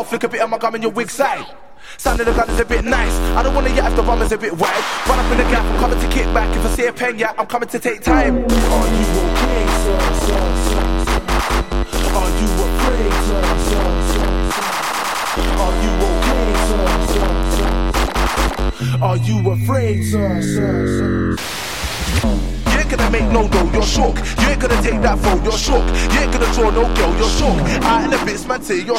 I'll flick a bit of my gum in your wig side. Sound of the gun is a bit nice. I don't wanna get if the bum is a bit wide. Run up in the gap, I'm coming to kick back. If I see a pen, yeah, I'm coming to take time. Are you okay, sir? Are you afraid, sir? Are you okay, sir? Are you afraid, sir? You ain't gonna make no dough, you're shook. You ain't gonna take that phone, you're shook. You ain't gonna draw no girl, you're shook. Out in the bits, man, say you're